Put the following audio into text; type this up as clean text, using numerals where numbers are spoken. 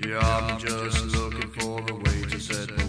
Yeah, I'm just looking for a way to set